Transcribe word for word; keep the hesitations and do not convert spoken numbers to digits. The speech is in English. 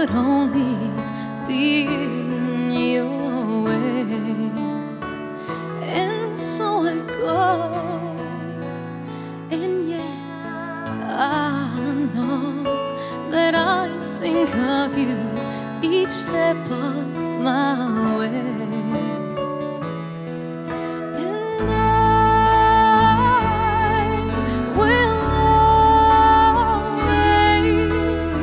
could only be in your way. And so I go, and yet I know that I think of you each step of my way.